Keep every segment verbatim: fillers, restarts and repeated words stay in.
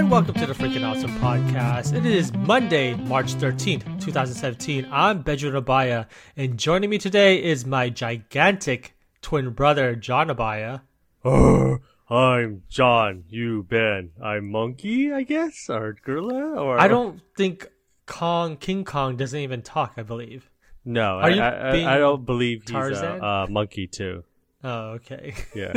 and welcome to the Freaking Awesome Podcast. It is Monday, March thirteenth, twenty seventeen. I'm Benjamin Abaya, and joining me today is my gigantic twin brother, John Abaya. Oh, I'm John, you Ben. I'm Monkey, I guess, or Gorilla, or I don't think Kong, King Kong doesn't even talk, I believe. No, Are I, you I, being I don't believe he's Tarzan? a, a monkey too. Oh, okay. Yeah.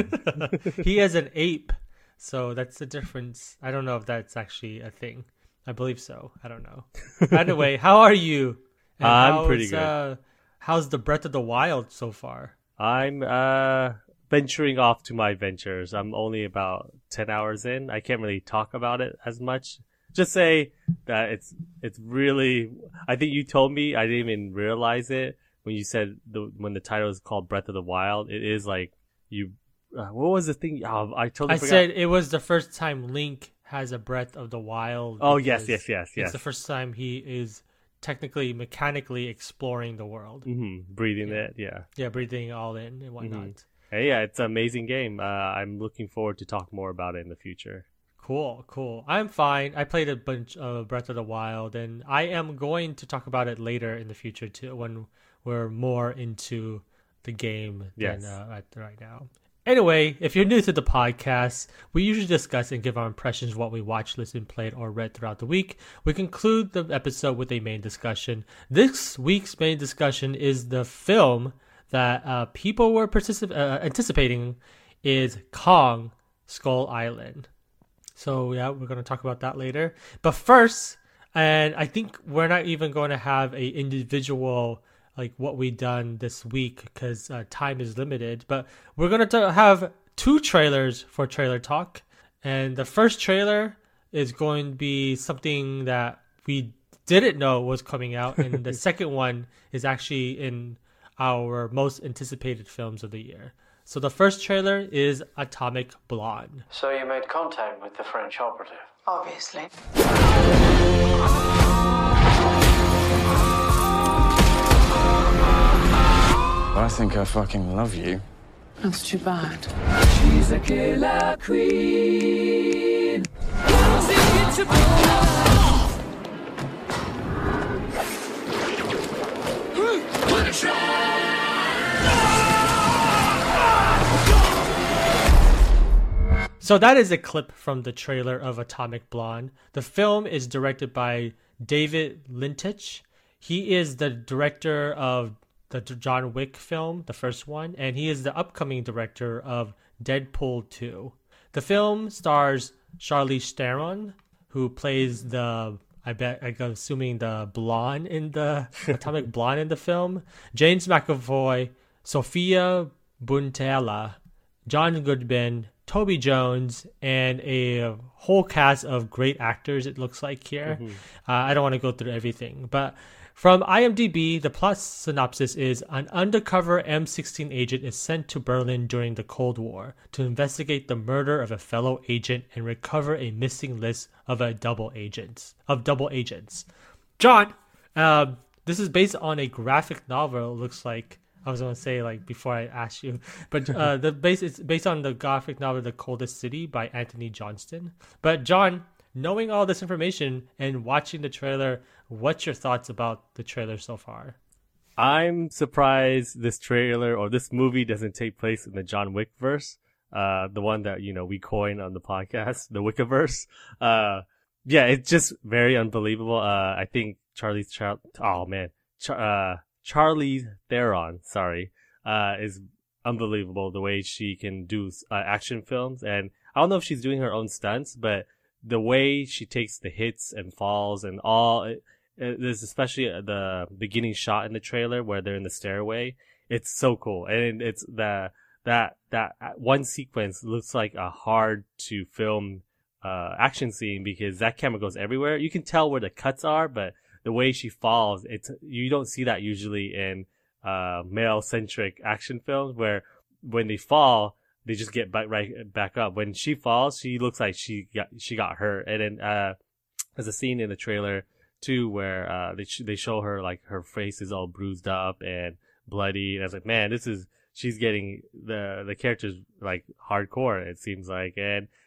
He is an ape, so that's the difference. I don't know if that's actually a thing. I believe so. I don't know. Anyway, how are you? And I'm pretty how's, good. Uh, how's the Breath of the Wild so far? I'm uh venturing off to my ventures. I'm only about ten hours in. I can't really talk about it as much. Just say that it's it's really. I think you told me. I didn't even realize it when you said the when the title is called Breath of the Wild. It is like you. Uh, what was the thing? Oh, I totally. I forgot. said it was the first time Link has a Breath of the Wild. Oh yes, because yes, yes, yes. It's the first time he is technically, mechanically exploring the world. Mm-hmm. Breathing Yeah. it, yeah. Yeah, breathing all in and whatnot. Mhm. Hey, yeah, it's an amazing game. Uh, I'm looking forward to talk more about it in the future. Cool, cool. I'm fine. I played a bunch of Breath of the Wild, and I am going to talk about it later in the future too, when we're more into the game Yes. than uh, right, right now. Anyway, if you're new to the podcast, we usually discuss and give our impressions of what we watched, listened, played, or read throughout the week. We conclude the episode with a main discussion. This week's main discussion is the film that uh, people were particip- uh, anticipating is Kong Skull Island. So yeah, we're going to talk about that later. But first, and I think we're not even going to have a individual like what we done this week because uh, time is limited. But we're going to have two trailers for Trailer Talk. And the first trailer is going to be something that we didn't know was coming out. And the second one is actually in our most anticipated films of the year. So the first trailer is Atomic Blonde. So you made contact with the French operative? Obviously. I think I fucking love you. That's too bad. She's a killer queen. What a try! So that is a clip from the trailer of Atomic Blonde. The film is directed by David Lynch. He is the director of the John Wick film, the first one, and he is the upcoming director of Deadpool two. The film stars Charlize Theron, who plays the, I bet, I'm assuming the blonde in the, Atomic Blonde in the film, James McAvoy, Sophia Boutella, John Goodman, Toby Jones, and a whole cast of great actors, it looks like here. Mm-hmm. Uh, I don't want to go through everything, but from IMDb, the plot synopsis is an undercover M sixteen agent is sent to Berlin during the Cold War to investigate the murder of a fellow agent and recover a missing list of a double agents of double agents. John, uh, this is based on a graphic novel. It looks like. I was going to say, like, before I ask you, but uh, the base it's based on the graphic novel The Coldest City by Anthony Johnston. But John, knowing all this information and watching the trailer, what's your thoughts about the trailer so far? I'm surprised this trailer or this movie doesn't take place in the John Wick verse, uh, the one that, you know, we coin on the podcast, the Wickiverse. Uh, yeah, it's just very unbelievable. Uh, I think Charlie's, Char- oh man, Char- uh, Charlize Theron, sorry, uh, is unbelievable the way she can do uh, action films. And I don't know if she's doing her own stunts, but the way she takes the hits and falls and all, it, it, there's especially the beginning shot in the trailer where they're in the stairway. It's so cool. And it's the, that, that one sequence looks like a hard to film, uh, action scene because that camera goes everywhere. You can tell where the cuts are, but the way she falls, it's, you don't see that usually in, uh, male-centric action films where when they fall, they just get back, right back up. When she falls, she looks like she got, she got hurt. And then, uh, there's a scene in the trailer too where, uh, they, sh- they show her like her face is all bruised up and bloody. And I was like, man, this is, she's getting the, the character's like hardcore, it seems like. And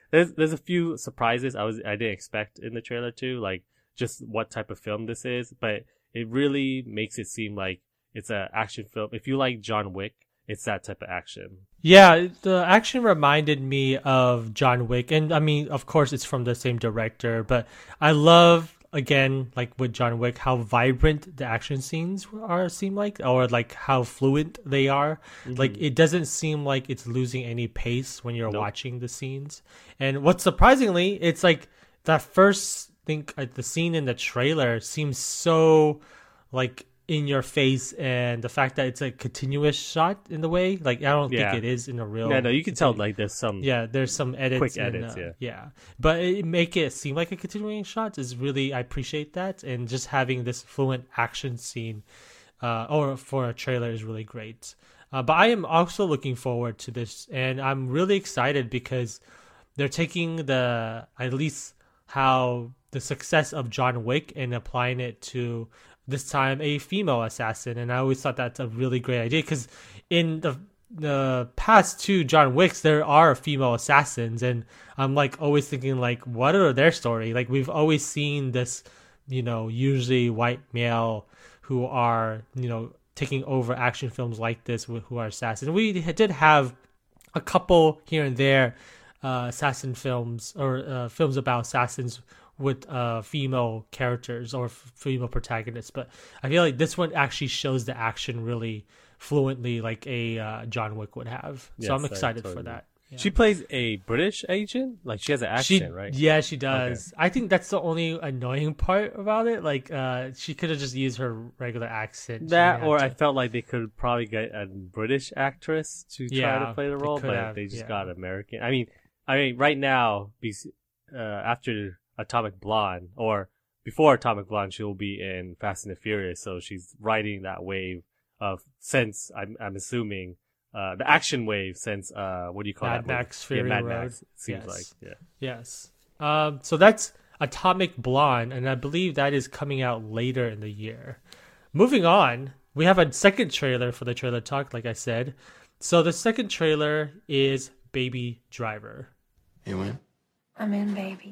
there's there's a few surprises I was I didn't expect in the trailer too, like just what type of film this is, but it really makes it seem like it's an action film. If you like John Wick, it's that type of action. Yeah, the action reminded me of John Wick, and I mean, of course, it's from the same director, but I love, again, like with John Wick, how vibrant the action scenes are, seem like, or like how fluent they are. Mm-hmm. Like, it doesn't seem like it's losing any pace when you're nope. watching the scenes. And what's surprisingly, it's like that first thing, like the scene in the trailer seems so like in your face, and the fact that it's a continuous shot in the way, like I don't yeah. think it is in a real. Yeah, no, you can tell like there's some. Yeah, there's some edits, quick and, edits. uh, yeah, yeah, but it make it seem like a continuing shot is really, I appreciate that, and just having this fluent action scene, uh, or for a trailer is really great. Uh, but I am also looking forward to this, and I'm really excited because they're taking the at least how the success of John Wick and applying it to this time a female assassin, and I always thought that's a really great idea because in the the past two John Wicks there are female assassins, and I'm like always thinking like, what are their story? Like we've always seen this, you know, usually white male who are, you know, taking over action films like this who are assassins. We did have a couple here and there uh, assassin films or uh, films about assassins with uh female characters or f- female protagonists, but I feel like this one actually shows the action really fluently like a uh, John Wick would have. Yes, so I'm excited totally. for that. Yeah. She plays a British agent? Like she has an accent, she, right? Yeah, she does. Okay. I think that's the only annoying part about it. Like uh she could have just used her regular accent. That or to... I felt like they could probably get a British actress to try yeah, to play the role, but have, they just yeah. got American. I mean, I mean right now uh after Atomic Blonde, or before Atomic Blonde, she'll be in Fast and the Furious, so she's riding that wave of, since I'm I'm assuming uh the action wave since uh what do you call Mad that Max movie? Fury yeah, Mad Road. Max, it seems yes. like yeah yes um so that's Atomic Blonde, and I believe that is coming out later in the year. Moving on, we have a second trailer for the trailer talk, like I said. So the second trailer is Baby Driver. You in? I'm in, baby.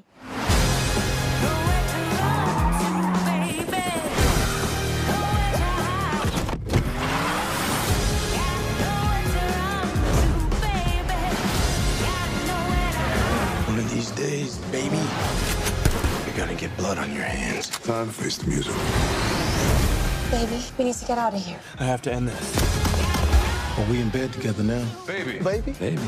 One of these days, baby, you're gonna get blood on your hands. Time to face the music. Baby, we need to get out of here. I have to end this. Are we in bed together now? Baby. Baby? Baby.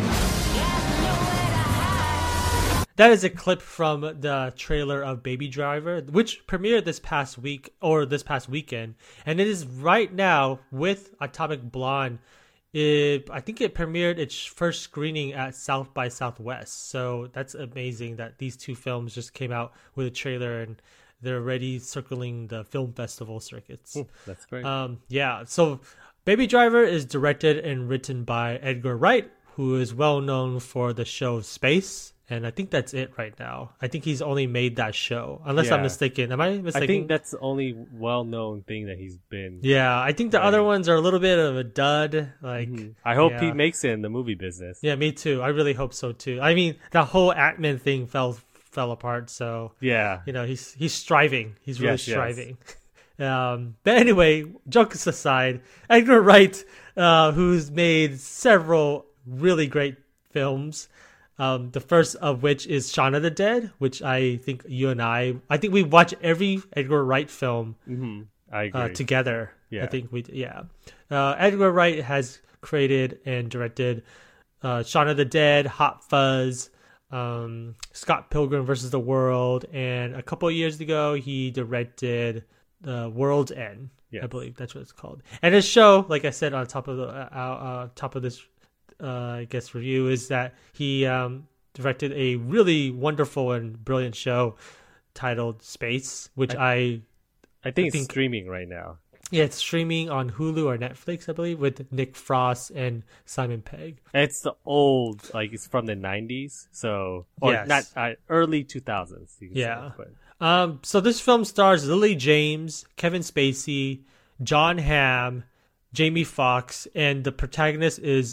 That is a clip from the trailer of Baby Driver, which premiered this past week or this past weekend, and it is right now with Atomic Blonde. It, I think it premiered its first screening at South by Southwest, so that's amazing that these two films just came out with a trailer and they're already circling the film festival circuits. Ooh, that's great. Um, yeah, so Baby Driver is directed and written by Edgar Wright, who is well known for the show Space. And I think that's it right now. I think he's only made that show, unless yeah. I'm mistaken. Am I mistaken? I think that's the only well-known thing that he's been. Yeah, I think the right. other ones are a little bit of a dud. Like, mm-hmm. I hope yeah. he makes it in the movie business. Yeah, me too. I really hope so too. I mean, the whole Ant-Man thing fell fell apart. So yeah, you know, he's he's striving. He's really yes, striving. Yes. um, but anyway, jokes aside, Edgar Wright, uh, who's made several really great films. Um, the first of which is Shaun of the Dead, which I think you and I, I think we watch every Edgar Wright film mm-hmm. I agree. Uh, together. Yeah. I think we, yeah. Uh, Edgar Wright has created and directed uh, Shaun of the Dead, Hot Fuzz, um, Scott Pilgrim versus the World, and a couple of years ago he directed uh, World's End. Yes. I believe that's what it's called. And his show, like I said on top of the uh, uh, top of this. Uh, I guess review is that he um, directed a really wonderful and brilliant show titled Space, which I I, I think I it's think, streaming right now. Yeah, it's streaming on Hulu or Netflix, I believe, with Nick Frost and Simon Pegg. It's the old, like it's from the nineties, so or yes. not uh, early two thousands. Yeah. Say, um. So this film stars Lily James, Kevin Spacey, John Hamm, Jamie Foxx, and the protagonist is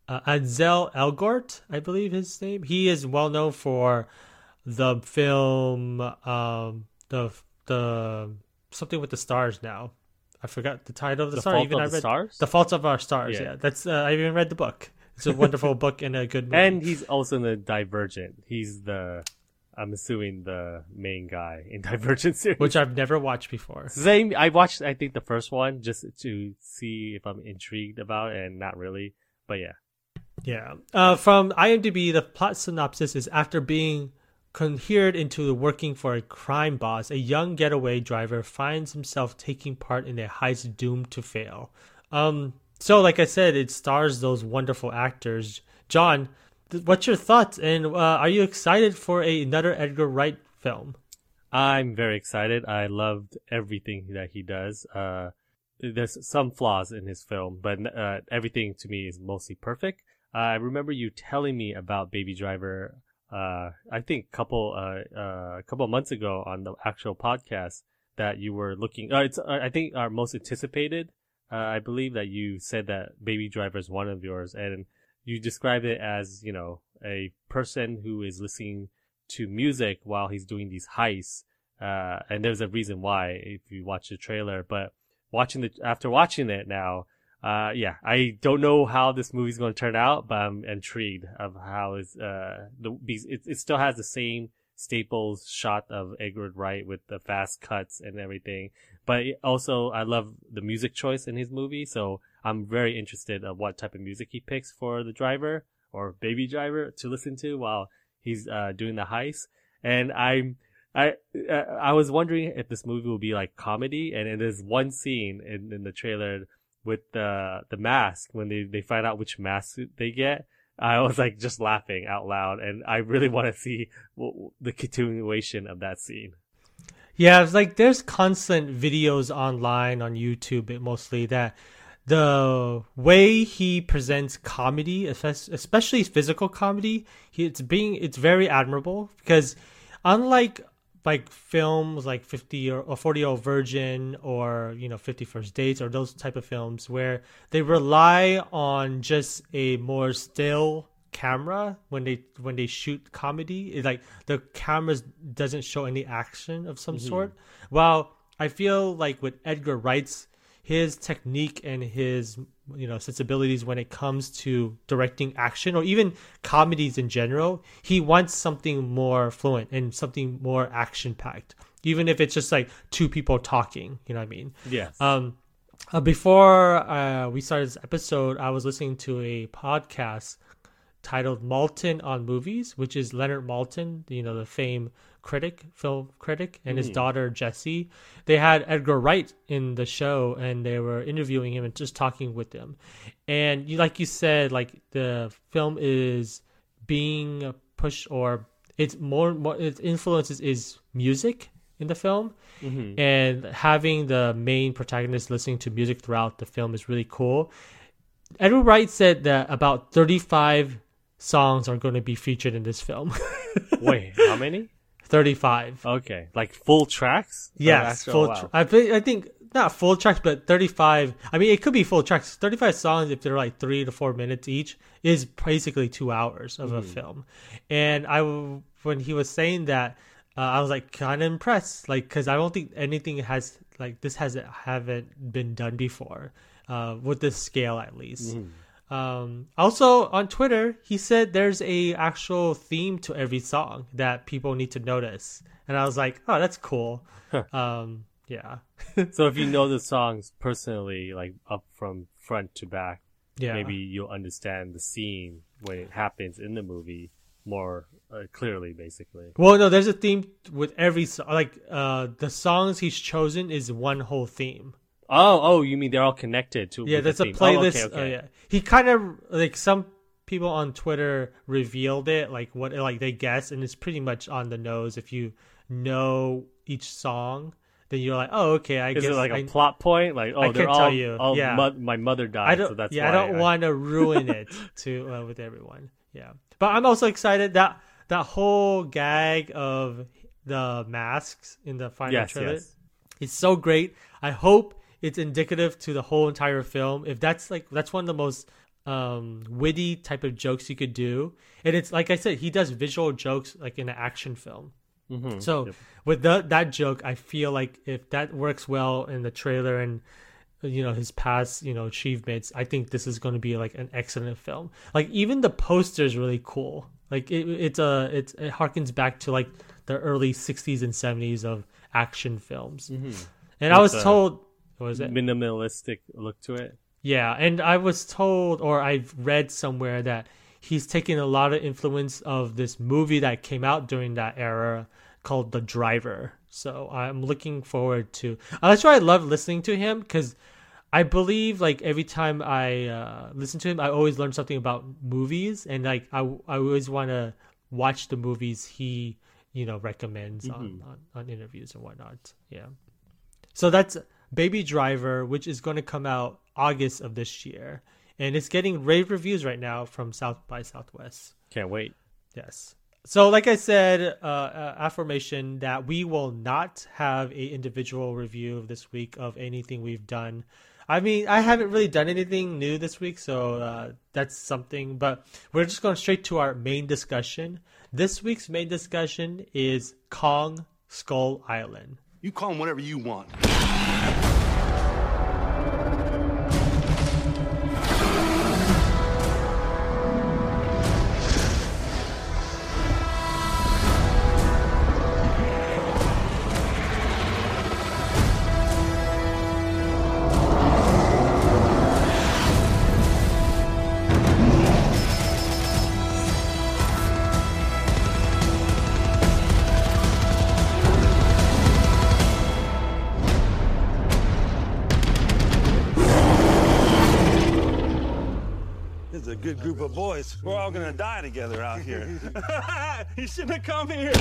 uh, Ansel Elgort, I believe his name. He is well known for the film, um, the the something with the stars. Now, I forgot the title of the, The star. Fault Even of I the read Stars? The Fault of Our Stars. Yeah. Yeah, that's uh, I even read the book. It's a wonderful book and a good movie. And he's also in the Divergent. He's the, I'm assuming the main guy in Divergent series. which I've never watched before. Same. I watched, I think, the first one just to see if I'm intrigued about it, and not really. But yeah. Yeah. Uh, from IMDb, the plot synopsis is after being cohered into working for a crime boss, a young getaway driver finds himself taking part in a heist doomed to fail. Um, so, like I said, it stars those wonderful actors. John, th- what's your thoughts? And uh, are you excited for a, another Edgar Wright film? I'm very excited. I loved everything that he does. Uh, there's some flaws in his film, but uh, everything to me is mostly perfect. Uh, I remember you telling me about Baby Driver. Uh, I think a couple uh, uh, a couple of months ago on the actual podcast that you were looking. Uh, it's uh, I think our most anticipated. Uh, I believe that you said that Baby Driver is one of yours, and you described it as, you know, a person who is listening to music while he's doing these heists. Uh, and there's a reason why if you watch the trailer, but watching the, after watching it now, uh, yeah, I don't know how this movie's going to turn out, but I'm intrigued of how is, uh, the, it, it still has the same staples shot of Edgar Wright with the fast cuts and everything. But also, I love the music choice in his movie, so I'm very interested of what type of music he picks for the driver or Baby Driver to listen to while he's uh, doing the heist. And I'm, I, uh, I was wondering if this movie will be like comedy. And there's one scene in, in the trailer with the the mask when they they find out which mask they get. I was like just laughing out loud, and I really want to see w- the continuation of that scene. Yeah, it's like there's constant videos online on YouTube mostly that the way he presents comedy, especially physical comedy, he, it's being it's very admirable because unlike like films like fifty or, or forty Year Old Virgin or, you know, fifty First Dates or those type of films where they rely on just a more still camera when they when they shoot comedy, it's like the cameras doesn't show any action of some mm-hmm. sort. While I feel like with Edgar Wright's his technique and his, you know, sensibilities when it comes to directing action or even comedies in general, he wants something more fluent and something more action packed, even if it's just like two people talking, you know what I mean? Yes. Um uh, before uh, we started this episode, I was listening to a podcast titled Maltin on Movies, which is Leonard Maltin, you know, the famed critic, film critic, and mm. his daughter Jessie. They had Edgar Wright in the show, and they were interviewing him and just talking with him. And you, like you said, like the film is being pushed, or it's more, more its influences is music in the film, mm-hmm. and having the main protagonist listening to music throughout the film is really cool. Edgar Wright said that about thirty-five songs are going to be featured in this film. Wait, how many? thirty-five. Okay, like full tracks? Yes, oh, full. wow. Tra- I think I think not full tracks, but thirty-five. I mean, it could be full tracks. thirty-five songs, if they're like three to four minutes each, is basically two hours of mm. a film. And I, when he was saying that, uh, I was like kind of impressed, like because I don't think anything has like this hasn't haven't been done before, uh, with this scale at least. Mm. Um, also on Twitter, he said there's a actual theme to every song that people need to notice. And I was like, oh, that's cool. Huh. Um, yeah. So if you know the songs personally, like up from front to back, yeah. maybe you'll understand the scene when it happens in the movie more uh, clearly, basically. Well, no, there's a theme with every song. Like, uh, the songs he's chosen is one whole theme. Oh, oh, you mean they're all connected to? Yeah, that's a theme. playlist. Oh, okay, okay. Uh, yeah, he kind of like some people on Twitter revealed it, like what, like they guess, and it's pretty much on the nose. If you know each song, then you're like, oh, okay, I Is guess. Is it like I, a plot point? Like, oh, I they're can all, tell you. all yeah. mo- my mother died, I don't, so that's yeah, why. I don't I... want to ruin it to uh, with everyone. Yeah, but I'm also excited that that whole gag of the masks in the final yes, trailer yes. is so great. I hope it's indicative to the whole entire film. If that's like that's one of the most um, witty type of jokes he could do. And it's like I said, he does visual jokes like in an action film. Mm-hmm. So Yep. with the, that joke, I feel like if that works well in the trailer and you know his past you know achievements, I think this is going to be like an excellent film. Like even the poster is really cool. Like it, it's a it's it harkens back to like the early sixties and seventies of action films. Mm-hmm. And I was With a told, what was it? minimalistic look to it. Yeah, and I was told, or I've read somewhere that he's taken a lot of influence of this movie that came out during that era called The Driver. So I'm looking forward to. Uh, that's why I love listening to him, because I believe like every time I uh, listen to him, I always learn something about movies, and like I I always want to watch the movies he you know recommends Mm-hmm. on, on on interviews and whatnot. Yeah. So that's Baby Driver, which is going to come out August of this year, and it's getting rave reviews right now from South by Southwest. Can't wait. Yes. So, like I said, uh, uh, affirmation that we will not have a individual review this week of anything we've done. I mean, I haven't really done anything new this week, so uh, that's something. But we're just going straight to our main discussion. This week's main discussion is Kong Skull Island. You call him whatever you want. This is a good group of boys. We're all gonna die together out here. You shouldn't have come here.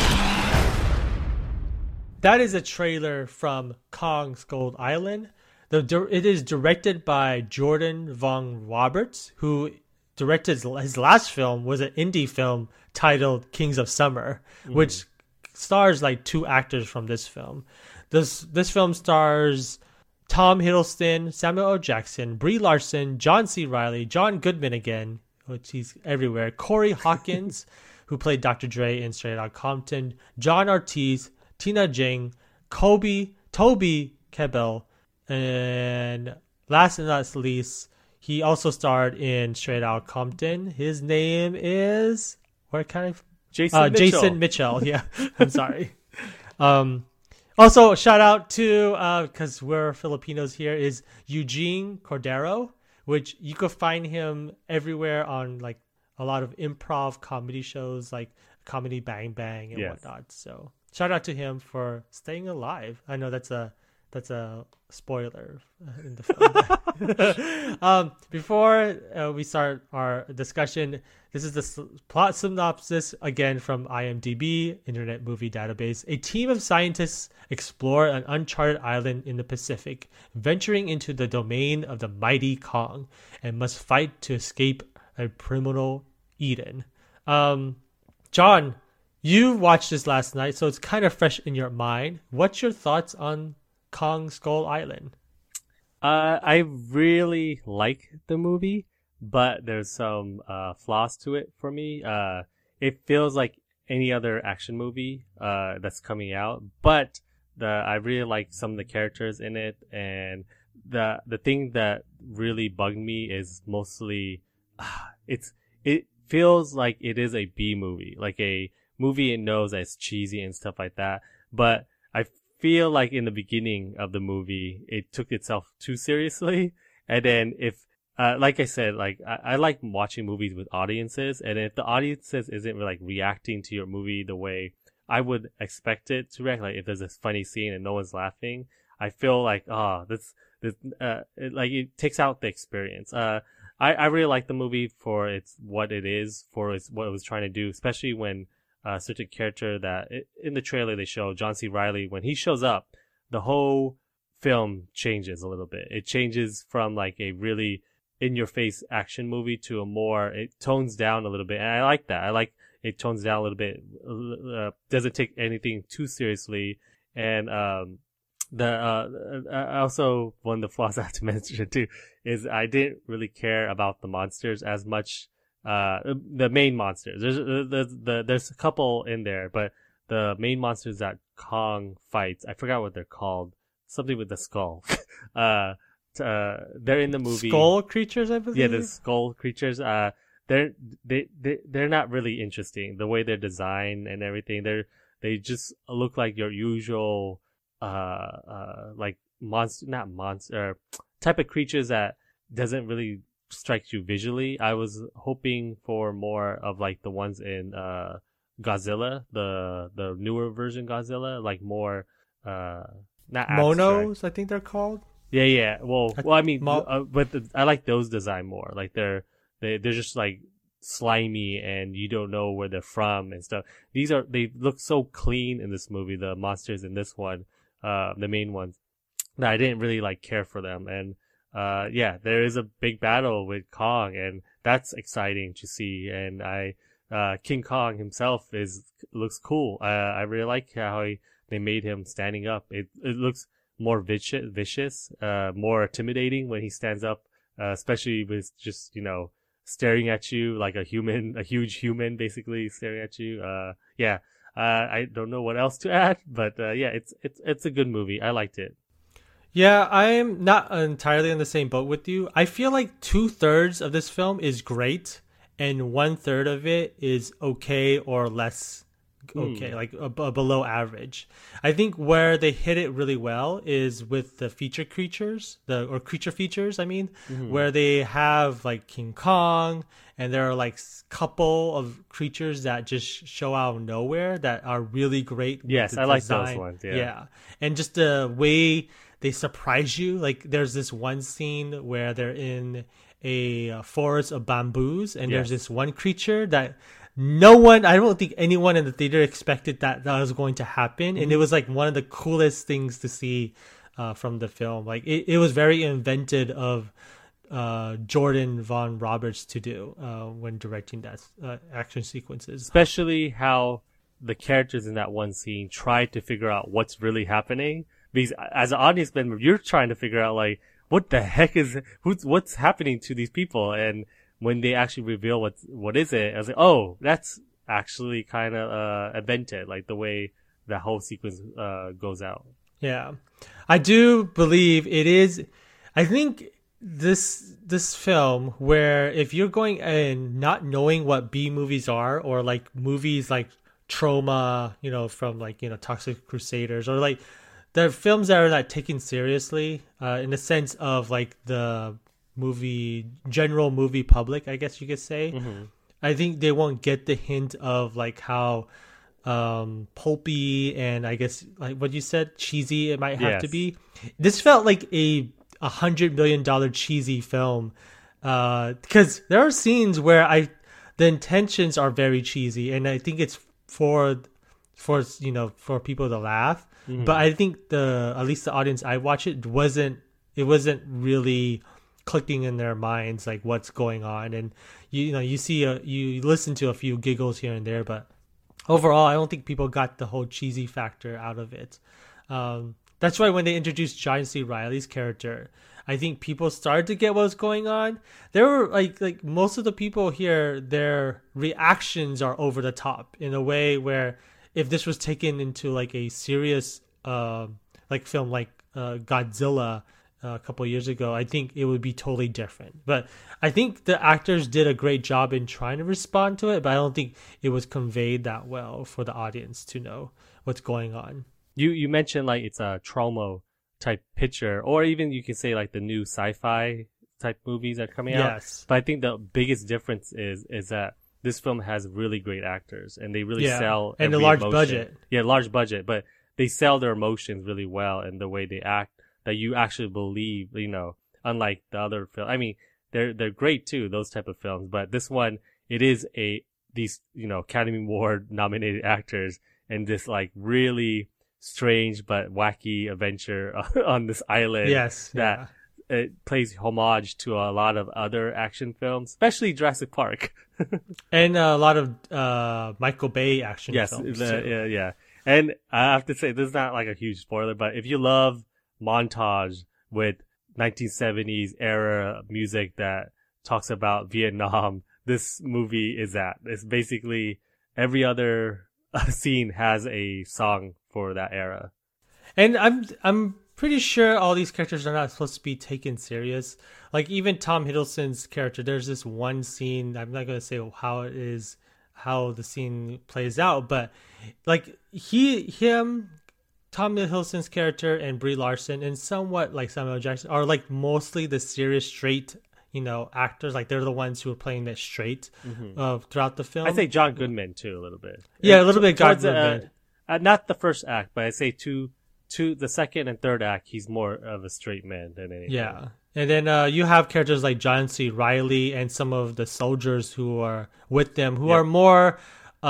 That is a trailer from Kong Skull Island. The it is directed by Jordan Von Roberts, who directed his, his last film was an indie film titled Kings of Summer, mm. which stars like two actors from this film. This this film stars Tom Hiddleston, Samuel L. Jackson, Brie Larson, John C. Reilly, John Goodman again, which he's everywhere, Corey Hawkins, who played Doctor Dre in Straight Outta Compton, John Ortiz, Tina Jing, Kobe, Toby Kebbell, and last and not least, he also starred in Straight Outta Compton. His name is, where can I? Jason uh, Mitchell. Jason Mitchell. Yeah, I'm sorry. Um, also, shout out to, because uh, we're Filipinos here, is Eugene Cordero, which you could find him everywhere on like a lot of improv comedy shows like Comedy Bang Bang and yes. whatnot. So shout out to him for staying alive. I know that's a that's a spoiler in the film. um, before uh, we start our discussion, this is the s- plot synopsis again from IMDb, Internet Movie Database. A team of scientists explore an uncharted island in the Pacific, venturing into the domain of the mighty Kong, and must fight to escape a criminal Eden. Um, John, you watched this last night, so it's kind of fresh in your mind. What's your thoughts on Kong Skull Island? Uh, I really like the movie, but there's some uh, flaws to it for me. Uh, it feels like any other action movie uh, that's coming out, but the I really like some of the characters in it, and the the thing that really bugged me is mostly uh, it's it feels like it is a B movie, like a movie it knows that it's cheesy and stuff like that, but I feel like in the beginning of the movie, it took itself too seriously. And then if, uh, like I said, like I, I like watching movies with audiences. And if the audiences isn't like reacting to your movie the way I would expect it to react, like if there's a funny scene and no one's laughing, I feel like, oh, this, this, uh, it, like it takes out the experience. Uh, I, I really like the movie for its, what it is, for its, what it was trying to do, especially when a uh, certain character that it, in the trailer they show, John C. Reilly, when he shows up, the whole film changes a little bit. It changes from like a really in-your-face action movie to a more, it tones down a little bit. And I like that. I like it tones down a little bit, uh, doesn't take anything too seriously. And, um, the uh, uh, also one of the flaws I have to mention too is I didn't really care about the monsters as much. Uh, the main monsters. There's there's the there's a couple in there, but the main monsters that Kong fights, I forgot what they're called. Something with the skull. uh, uh, they're in the movie. Skull creatures, I believe. Yeah, the skull creatures. Uh, they're they they they're not really interesting. The way they're designed and everything, they're they just look like your usual uh uh like monster, not monster type of creatures that doesn't really strike you visually. I was hoping for more of like the ones in uh Godzilla, the the newer version Godzilla, like more uh not Monos, abstract. I think they're called. Yeah, yeah. Well, well, I mean, Mo- uh, but the, I like those design more. Like they're they they're just like slimy and you don't know where they're from and stuff. These are they look so clean in this movie. The monsters in this one, uh, the main ones, that I didn't really like care for them. And uh, yeah, there is a big battle with Kong, and that's exciting to see. And I, uh, King Kong himself is looks cool. Uh, I really like how he, they made him standing up. It it looks more vicious, vicious, uh, more intimidating when he stands up, uh, especially with just, you know, staring at you like a human, a huge human basically staring at you. Uh, yeah, uh, I don't know what else to add, but, uh, yeah, it's, it's, it's a good movie. I liked it. Yeah, I'm not entirely on the same boat with you. I feel like two thirds of this film is great and one third of it is okay or less okay, mm. like a, a below average. I think where they hit it really well is with the feature creatures, the or creature features, I mean, mm-hmm. where they have like King Kong and there are like couple of creatures that just show out of nowhere that are really great. Yes, I like those ones. Yeah. yeah. And just the way they surprise you. Like there's this one scene where they're in a forest of bamboos and yes. there's this one creature that no one, I don't think anyone in the theater expected that that was going to happen. Mm-hmm. And it was like one of the coolest things to see uh, from the film. Like it, it was very invented of uh, Jordan Von Roberts to do uh, when directing that uh, action sequences. Especially how the characters in that one scene tried to figure out what's really happening. Because as an audience member, you're trying to figure out like, what the heck is, who's, what's happening to these people? And when they actually reveal what what is it, I was like, oh, that's actually kind of uh, invented, like the way the whole sequence uh, goes out. Yeah, I do believe it is. I think this this film, where if you're going and not knowing what B movies are, or like movies like Trauma, you know, from like, you know, Toxic Crusaders, or like the films that are not taken seriously uh, in the sense of like the movie general movie public, I guess you could say. Mm-hmm. I think they won't get the hint of like how um pulpy and I guess like what you said, cheesy it might have yes. to be. This felt like a a hundred million dollar cheesy film uh because there are scenes where I the intentions are very cheesy and I think it's for for you know for people to laugh. Mm-hmm. But I think the at least the audience I watched it wasn't it wasn't really clicking in their minds like what's going on, and you, you know you see a, you listen to a few giggles here and there, but overall I don't think people got the whole cheesy factor out of it. Um, that's why when they introduced John C. Reilly's character, I think people started to get what was going on. There were like like most of the people here, their reactions are over the top in a way where if this was taken into like a serious uh, like film like uh, Godzilla Uh, a couple of years ago, I think it would be totally different. But I think the actors did a great job in trying to respond to it, but I don't think it was conveyed that well for the audience to know what's going on. You you mentioned like it's a trauma type picture, or even you can say like the new sci-fi type movies that are coming out. Yes. But I think the biggest difference is is that this film has really great actors and they really yeah. sell and a every large emotion. budget. Yeah, large budget, but they sell their emotions really well and the way they act, that you actually believe, you know, unlike the other film. I mean, they're, they're great too, those type of films, but this one, it is a, these, you know, Academy Award nominated actors and this like really strange but wacky adventure on this island. Yes. That yeah. it plays homage to a lot of other action films, especially Jurassic Park. And a lot of, uh, Michael Bay action yes, films. Yes, too. yeah, yeah. And I have to say, this is not like a huge spoiler, but if you love montage with nineteen seventies era music that talks about Vietnam, this movie is that. It's basically every other scene has a song for that era. And I'm I'm pretty sure all these characters are not supposed to be taken serious. Like even Tom Hiddleston's character, there's this one scene, I'm not gonna say how it is, how the scene plays out, but like he him Tom Hiddleston's character and Brie Larson and somewhat like Samuel Jackson are like mostly the serious straight, you know, actors. Like they're the ones who are playing that straight mm-hmm. uh, throughout the film. I say John Goodman too a little bit. Yeah, a little bit John Goodman. Uh, uh, not the first act, but I say two two the second and third act he's more of a straight man than anything. Yeah. And then uh, you have characters like John C. Reilly and some of the soldiers who are with them who yep. are more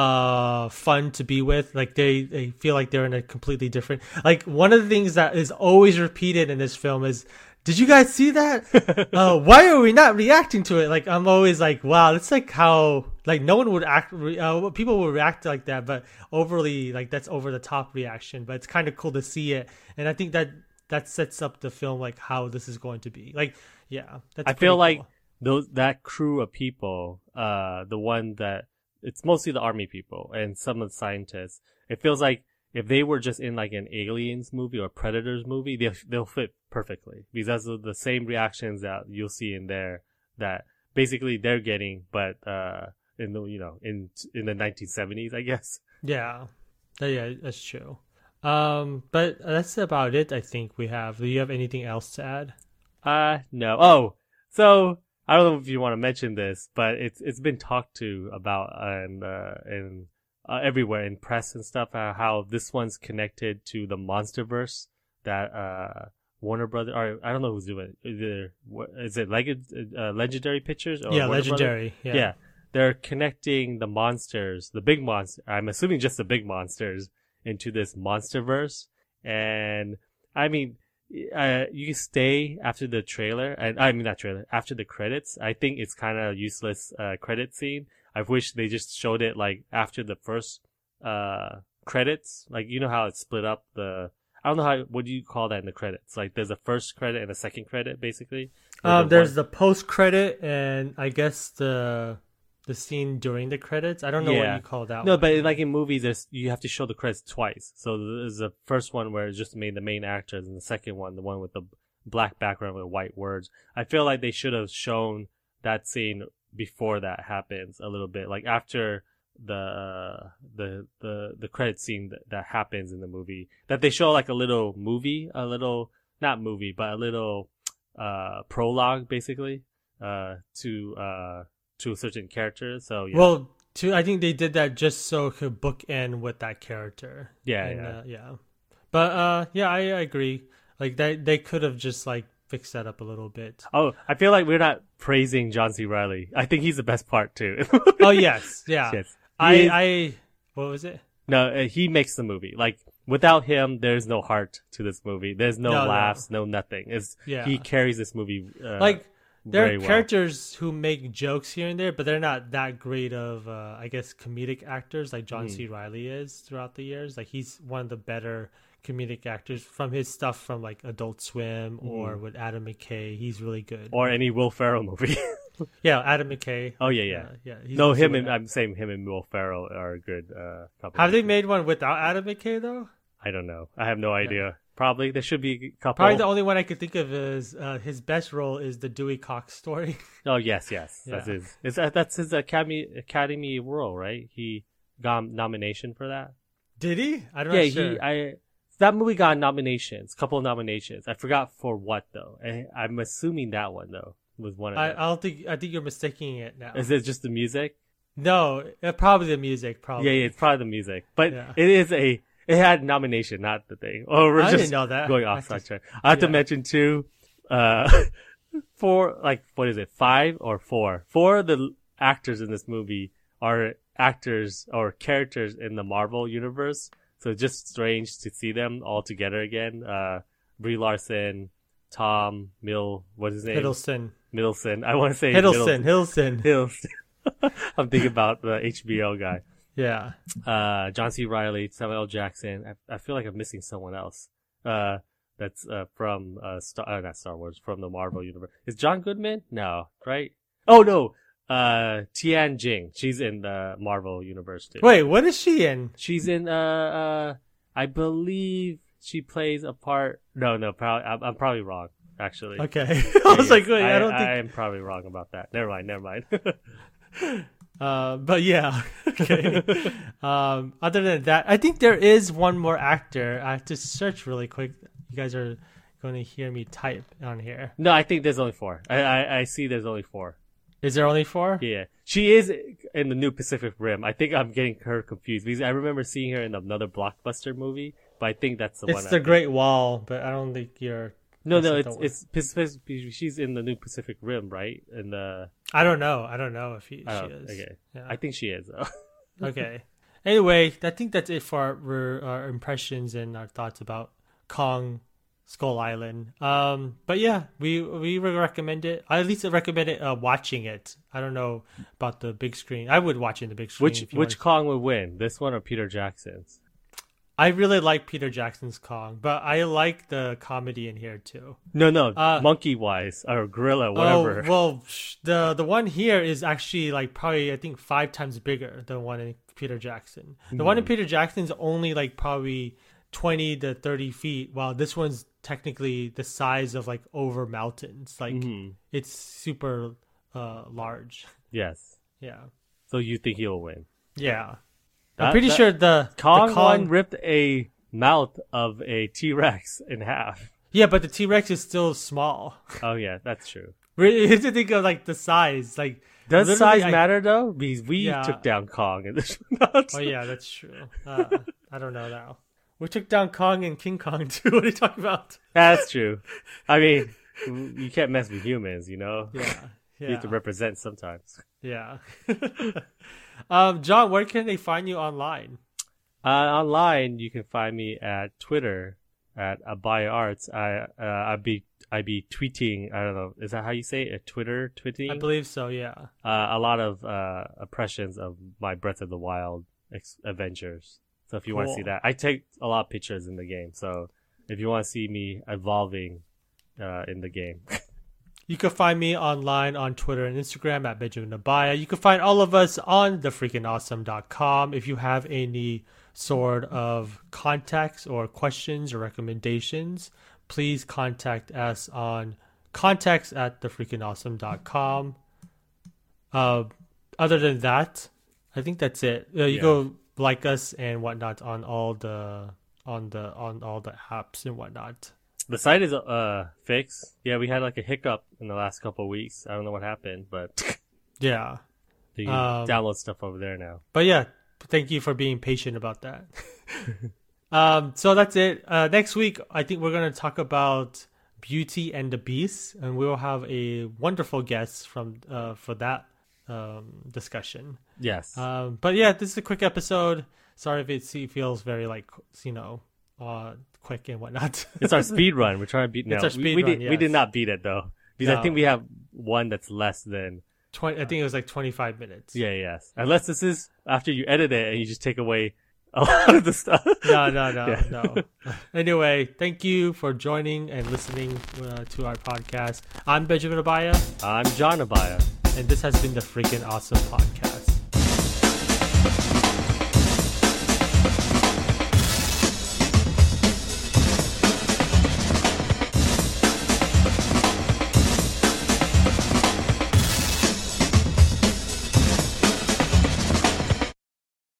uh fun to be with. Like they they feel like they're in a completely different, like one of the things that is always repeated in this film is, did you guys see that? uh why are we not reacting to it? Like I'm always like, wow, that's like how like no one would act uh, people would react like that, but overly like that's over the top reaction. But it's kind of cool to see it, and I think that that sets up the film like how this is going to be. Like yeah, that's I feel cool. like those that crew of people, uh the one that it's mostly the army people and some of the scientists. It feels like if they were just in like an Aliens movie or Predators movie, they'll, they'll fit perfectly because of the same reactions that you'll see in there that basically they're getting, but, uh, in the, you know, in, in the nineteen seventies, I guess. Yeah. Yeah, that's true. Um, but that's about it. I think we have, do you have anything else to add? Uh, no. Oh, so, I don't know if you want to mention this, but it's it's been talked to about and uh, in uh, everywhere in press and stuff uh, how this one's connected to the MonsterVerse that uh, Warner Brothers, or I don't know who's doing it. Either is it Leg- uh, Legendary Pictures or yeah, Warner Legendary. Brothers? Yeah. yeah, they're connecting the monsters, the big monster. I'm assuming just the big monsters into this MonsterVerse, and I mean. Uh, you can stay after the trailer, and I mean not trailer, after the credits. I think it's kind of useless uh, credit scene. I wish they just showed it like after the first uh credits. Like you know how it's split up. The I don't know how what do you call that in the credits? Like there's a first credit and a second credit, basically. Um, the there's one... the post credit and I guess the. The scene during the credits. I don't know yeah. what you call that. No, one. but like in movies, there's you have to show the credits twice. So there's the first one where it's just made the main actors, and the second one, the one with the black background with white words. I feel like they should have shown that scene before that happens a little bit, like after the uh, the the the credit scene that, that happens in the movie. That they show like a little movie, a little not movie, but a little uh prologue, basically, uh to uh. to a certain character. So yeah. Well, to I think they did that just so it could bookend with that character. Yeah, and, yeah, uh, yeah. But uh, yeah, I, I agree. Like they they could have just like fixed that up a little bit. Oh, I feel like we're not praising John C. Reilly. I think he's the best part too. Oh yes, yeah. Yes. I is, I what was it? No, uh, he makes the movie. Like without him, there's no heart to this movie. There's no, no laughs, no. no nothing. It's yeah. He carries this movie. Uh, like. There are well. characters who make jokes here and there, but they're not that great of, uh, I guess, comedic actors like John mm. C. Reilly is throughout the years. Like he's one of the better comedic actors from his stuff from like Adult Swim mm. or with Adam McKay. He's really good. Or any Will Ferrell movie. Yeah, Adam McKay. Oh yeah, yeah, uh, yeah. He's no, him and I'm saying him and Will Ferrell are a good. Uh, couple Have they made one without Adam McKay though? I don't know. I have no idea. Yeah. Probably there should be a couple. Probably the only one I could think of is uh, his best role is the Dewey Cox story. Oh yes, yes, yeah. that's his. Is that that's his Academy Academy role, right? He got nomination for that. Did he? I don't know. Yeah, sure. he. I that movie got nominations, couple of nominations. I forgot for what though. I, I'm assuming that one though was one of. I, them. I don't think. I think you're mistaking it now. Is it just the music? No, uh, probably the music. Probably. Yeah, yeah, it's probably the music, but yeah. it is a. It had nomination, not the thing. Oh, we're I just didn't know that. going off I, just, track. I have yeah. to mention too, uh, four, like, what is it? Five or four? Four of the actors in this movie are actors or characters in the Marvel universe. So it's just strange to see them all together again. Uh, Brie Larson, Tom, Mill, what's his name? Hiddleston. Middleton. I want to say Hiddleston. Hiddleston. Hiddleston. I'm thinking about the H B O guy. Yeah. Uh, John C. Reilly, Samuel L. Jackson. I, I feel like I'm missing someone else. Uh, that's uh, from uh, Star, uh, not Star Wars, from the Marvel universe. Is John Goodman? No, right? Oh no, uh, Tian Jing. She's in the Marvel universe too. Wait, what is she in? She's in. Uh, uh, I believe she plays a part. No, no, probably. I'm, I'm probably wrong. Actually. Okay. I was like, wait, I, I don't think. I am probably wrong about that. Never mind. Never mind. Uh, but yeah, okay. um, other than that, I think there is one more actor. I have to search really quick. You guys are going to hear me type on here. No, I think there's only four. I, I, I see there's only four. Is there only four? Yeah. She is in the new Pacific Rim. I think I'm getting her confused because I remember seeing her in another blockbuster movie, but I think that's the it's one. It's the I Great Wall, but I don't think you're. No, no, it's it's Pacific, she's in the new Pacific Rim, right? In the I don't know. I don't know if he, oh, she is. Okay, yeah. I think she is. Though. Okay. Anyway, I think that's it for our, our impressions and our thoughts about Kong Skull Island. Um, but yeah, we we would recommend it. I at least recommend it uh, watching it. I don't know about the big screen. I would watch it in the big screen. Which if you which wanted. Kong would win? This one or Peter Jackson's? I really like Peter Jackson's Kong, but I like the comedy in here too. No, no, Uh, monkey wise or gorilla, whatever. Oh, well, sh- the the one here is actually like probably I think five times bigger than one in Peter Jackson. The Mm-hmm. one in Peter Jackson's only like probably twenty to thirty feet, while this one's technically the size of like over mountains. Like Mhm. it's super uh large. Yes. Yeah, So you think he'll win? yeah. That- I'm pretty that- sure the Kong, the Kong one ripped a mouth of a T-Rex in half. Yeah, but the T Rex is still small. Oh yeah, that's true. Really, you have to think of like the size. Like Does literally, size I- matter though? Because we Yeah. took down Kong and this not. Oh yeah, that's true. Uh, I don't know now. We took down Kong and King Kong too. What are you talking about? That's true. I mean, you can't mess with humans, you know. Yeah, yeah, You have to represent sometimes. yeah. um, John, where can they find you online? Uh, online, you can find me at Twitter at Abaya Arts. I uh, I be I be tweeting. I don't know. Is that how you say it? Twitter tweeting? I believe so. Yeah. uh, a lot of uh, impressions of my Breath of the Wild ex- adventures. So if you want to see Cool. that, I take a lot of pictures in the game. So if you want to see me evolving uh, in the game, You can find me online on Twitter and Instagram at Benjamin Abaya. You can find all of us on the freaking awesome dot com. If you have any sort of contacts or questions or recommendations, please contact us on contacts at the freaking awesome dot com. Uh, other than that, I think that's it. Uh, you Yeah. go like us and whatnot on all the on the on all the apps and whatnot. the site is uh fixed. Yeah, we had like a hiccup in the last couple of weeks. I don't know what happened, but Yeah. you can Um, download stuff over there now. But yeah, thank you for being patient about that. um, so that's it. Uh, next week, I think we're going to talk about Beauty and the Beast, and we will have a wonderful guest from uh, for that um, discussion. Yes. Um, but yeah, this is a quick episode. Sorry if it it feels very like you know uh, quick and whatnot. It's our speed run. We're trying to beat. No, It's our we, speed we run, did. We did yes. not beat it though, because I No. think we have one that's less than. twenty. I think it was like twenty-five minutes. Yeah. Yes. Unless this is after you edit it and you just take away a lot of the stuff. No, no, no, Yeah. no. Anyway, thank you for joining and listening uh, to our podcast. I'm Benjamin Abaya, I'm John Abaya. and this has been the freaking awesome podcast.